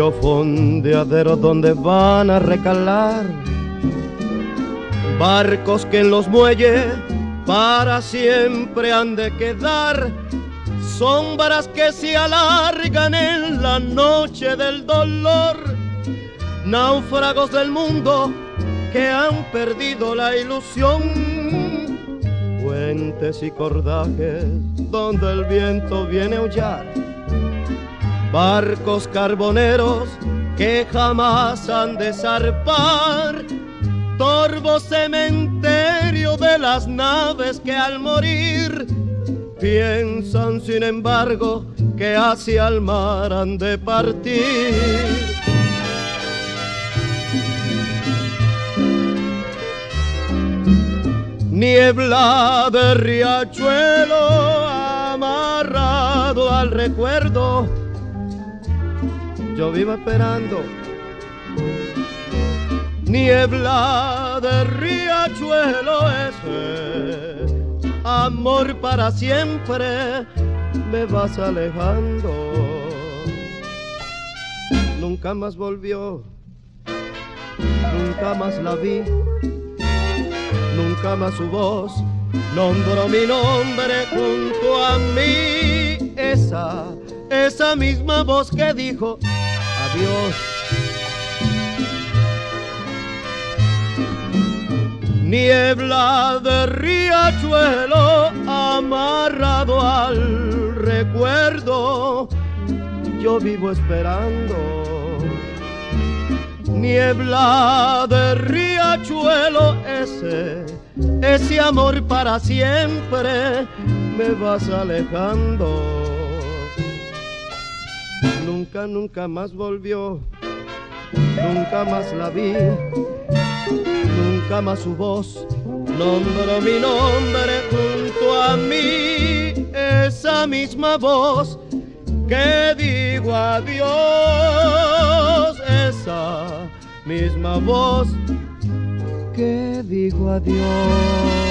Los fondeaderos donde van a recalar barcos que en los muelles para siempre han de quedar, sombras que se alargan en la noche del dolor, náufragos del mundo que han perdido la ilusión, puentes y cordajes donde el viento viene a aullar, barcos carboneros que jamás han de zarpar, torvo cementerio de las naves que al morir piensan sin embargo que hacia el mar han de partir. Niebla de riachuelo amarrado al recuerdo, yo vivo esperando. Niebla de riachuelo ese, amor para siempre, me vas alejando. Nunca más volvió, nunca más la vi, nunca más su voz nombró mi nombre junto a mí. Esa misma voz que dijo adiós. Niebla de riachuelo amarrado al recuerdo, yo vivo esperando. Niebla de riachuelo ese amor para siempre, me vas alejando. Nunca más volvió, nunca más la vi, nunca más su voz nombró mi nombre junto a mí. Esa misma voz que digo adiós, esa misma voz que digo adiós.